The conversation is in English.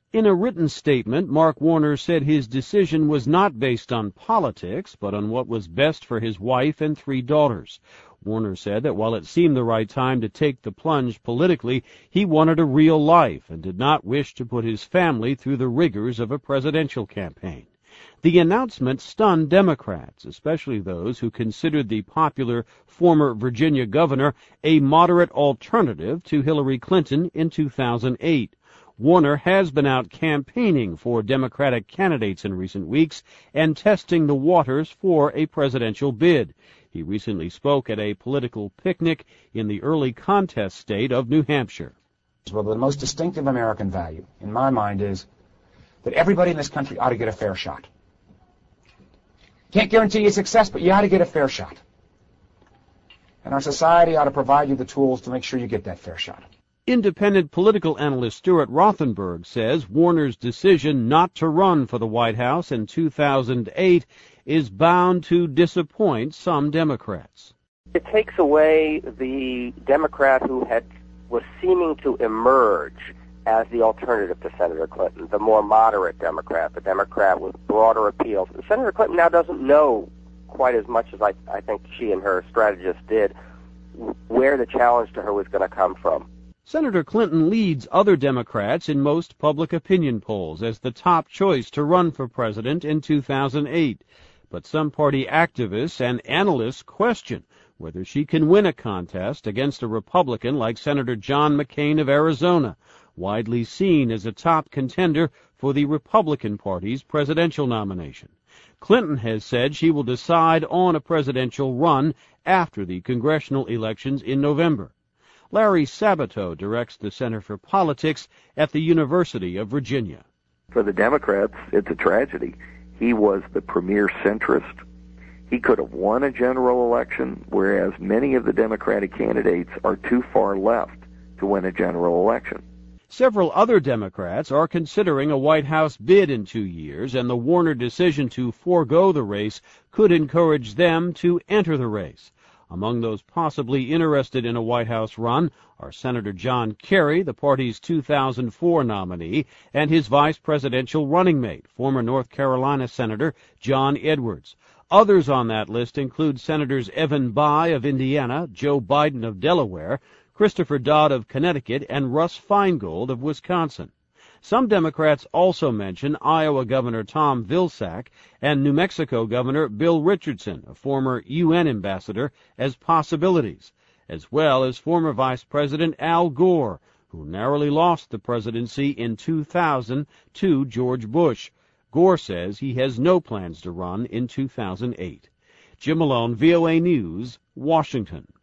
In a written statement, Mark Warner said his decision was not based on politics, but on what was best for his wife and 3 daughters. Warner said that while it seemed the right time to take the plunge politically, he wanted a real life and did not wish to put his family through the rigors of a presidential campaign. The announcement stunned Democrats, especially those who considered the popular former Virginia governor a moderate alternative to Hillary Clinton in 2008. Warner has been out campaigning for Democratic candidates in recent weeks and testing the waters for a presidential bid. He recently spoke at a political picnic in the early contest state of New Hampshire. Well, the most distinctive American value, in my mind, is that everybody in this country ought to get a fair shot. Can't guarantee you success, but you ought to get a fair shot. And our society ought to provide you the tools to make sure you get that fair shot. Independent political analyst Stuart Rothenberg says Warner's decision not to run for the White House in 2008 is bound to disappoint some Democrats. It takes away the Democrat who was seeming to emerge as the alternative to Senator Clinton, the more moderate Democrat, the Democrat with broader appeals. Senator Clinton now doesn't know quite as much as I think she and her strategists did where the challenge to her was going to come from. Senator Clinton leads other Democrats in most public opinion polls as the top choice to run for president in 2008. But some party activists and analysts question whether she can win a contest against a Republican like Senator John McCain of Arizona, widely seen as a top contender for the Republican Party's presidential nomination. Clinton has said she will decide on a presidential run after the congressional elections in November. Larry Sabato directs the Center for Politics at the University of Virginia. For the Democrats, it's a tragedy. He was the premier centrist. He could have won a general election, whereas many of the Democratic candidates are too far left to win a general election. Several other Democrats are considering a White House bid in 2 years, and the Warner decision to forego the race could encourage them to enter the race. Among those possibly interested in a White House run are Senator John Kerry, the party's 2004 nominee, and his vice presidential running mate, former North Carolina Senator John Edwards. Others on that list include Senators Evan Bayh of Indiana, Joe Biden of Delaware, Christopher Dodd of Connecticut, and Russ Feingold of Wisconsin. Some Democrats also mention Iowa Governor Tom Vilsack and New Mexico Governor Bill Richardson, a former UN ambassador, as possibilities, as well as former Vice President Al Gore, who narrowly lost the presidency in 2000 to George Bush. Gore says he has no plans to run in 2008. Jim Malone, VOA News, Washington.